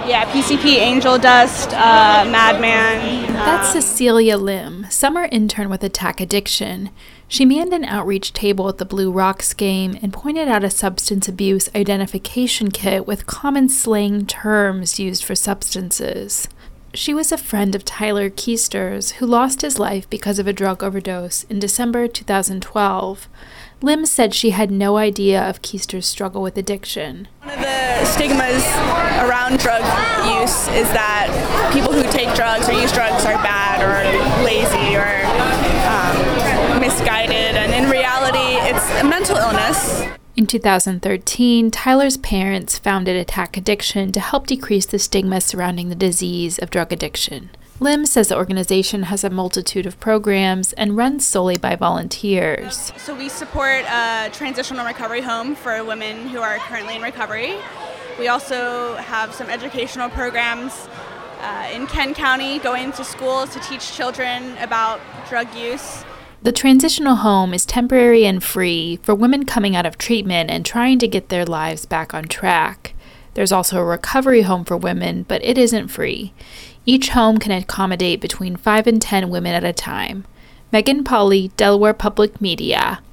Yeah, PCP, Angel Dust, Madman. That's Cecilia Lim, summer intern with Attack Addiction. She manned an outreach table at the Blue Rocks game and pointed out a substance abuse identification kit with common slang terms used for substances. She was a friend of Tyler Keister's, who lost his life because of a drug overdose in December 2012. Lim said she had no idea of Keister's struggle with addiction. One of the stigmas around drug use is that people who take drugs or use drugs are bad or lazy or misguided, and in reality, it's a mental illness. In 2013, Tyler's parents founded Attack Addiction to help decrease the stigma surrounding the disease of drug addiction. Lim says the organization has a multitude of programs and runs solely by volunteers. So we support a transitional recovery home for women who are currently in recovery. We also have some educational programs in Kent County, going to schools to teach children about drug use. The transitional home is temporary and free for women coming out of treatment and trying to get their lives back on track. There's also a recovery home for women, but it isn't free. Each home can accommodate between 5 and 10 women at a time. Megan Pauley, Delaware Public Media.